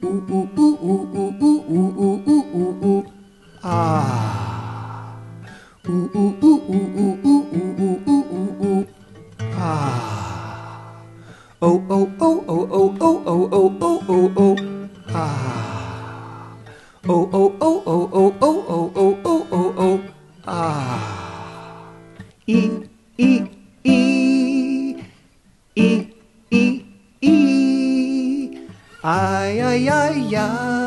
Ah. Ah. Oh, oh, oh, oh, oh, oh, oh, oh, oh, oh, oh. Ah. Oh, oh, oh, oh, oh, oh, oh, oh, oh, oh, oh. Ah. E, E, E. E, E, E. Ai, ai, ai, ai.